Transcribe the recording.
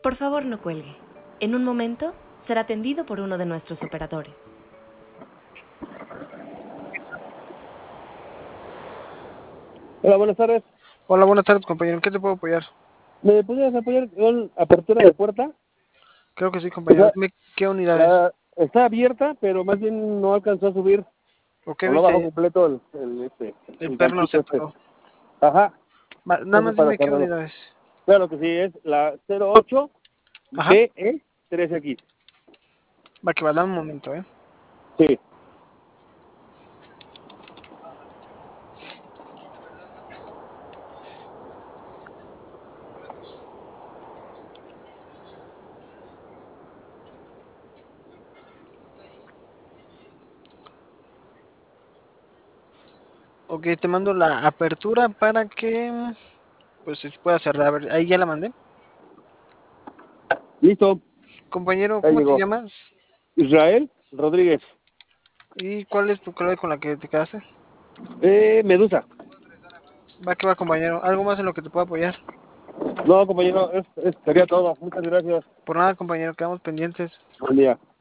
Por favor, no cuelgue. En un momento será atendido por uno de nuestros operadores. Hola, buenas tardes. Hola, buenas tardes, compañero. ¿En qué te puedo apoyar? ¿Me pudieras apoyar con apertura de puerta? Creo que sí, compañero. Dime qué unidades. Está abierta, pero más bien no alcanzó a subir. ¿O O no bajó completo el perno ganchito se paró? Ajá. Nada Entonces, más para dime qué cerrarlo. unidades. Claro que sí, es la 08 Ajá. BE 3X. Va que va, dame un momento, Sí. Ok, te mando la apertura para que pues se pueda cerrar. A ver, ahí ya la mandé. Listo. Compañero, Ahí ¿cómo te llegó. llamas? Israel Rodríguez. ¿Y cuál es tu clave con la que te quedaste? Medusa. Va que va, compañero. ¿Algo más en lo que te pueda apoyar? No, compañero, sería todo. Muchas gracias. Por nada, compañero, quedamos pendientes. Buen día.